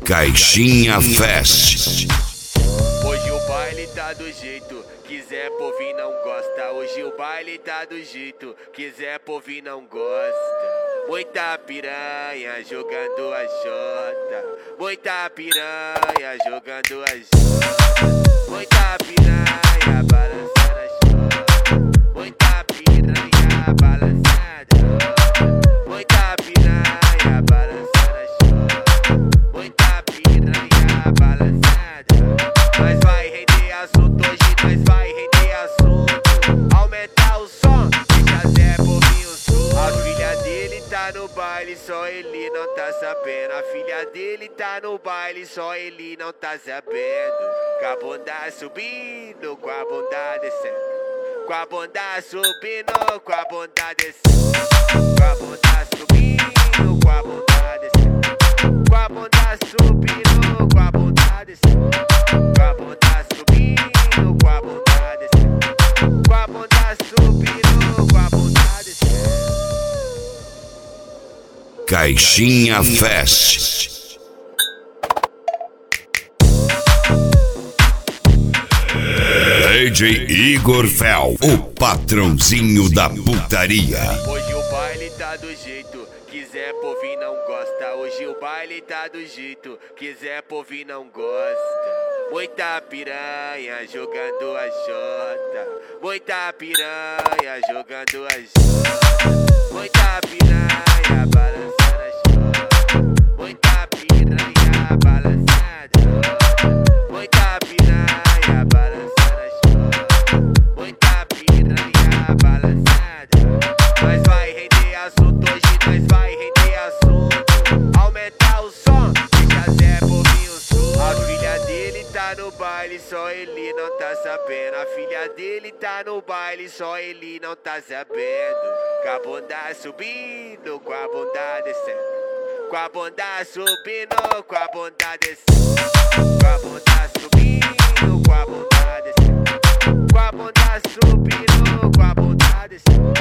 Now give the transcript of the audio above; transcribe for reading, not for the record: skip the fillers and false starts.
Caixinha Fest. Hoje o baile tá do jeito, quiser por vir não gosta. Hoje o baile tá do jeito, quiser por vir não gosta. Muita piranha jogando a jota, muita piranha jogando a jota, muita piranha balançando a jota, muita piranha balançando, muita piranha balançando a jota, muita piranha balançando. Nós vai render assunto hoje, nós vai render assunto. Aumentar o som, deixa Zé Bovinho som. A filha dele tá no baile, só ele não tá sabendo. A filha dele tá no baile, só ele não tá sabendo. Com a bunda subindo, com a bunda descendo. Com a bunda subindo, com a bunda descendo. Com a bunda subindo, com a bunda descendo. Com a bunda subindo, com a bunda descendo. Com a bunda subindo, com a bunda descendo. Com a bunda subindo, com a bunda descendo. Caixinha Fest. DJ Igor Fel, o patrãozinho da putaria. Hoje o baile tá do jeito, quiser por vir não gosta. Hoje o baile tá do jeito, quiser por vir não gosta. Muita piranha jogando a jota, muita piranha jogando a jota, muita piranha balançando a jota, muita piranha balançando, muita piranha balançando a jota, muita piranha balançando. Nós vai render assunto hoje, nós vai render assunto. Aumentar o som, deixa Zé Bovinho som. A filha dele tá no baile, só ele não tá sabendo. A filha dele tá no baile, só ele não tá sabendo. Com a bunda subindo, com a bunda descendo. Com a bunda subindo, com a bunda descendo. Com a bunda subindo, com a bunda descendo. Com a bunda subindo, com a bunda descendo.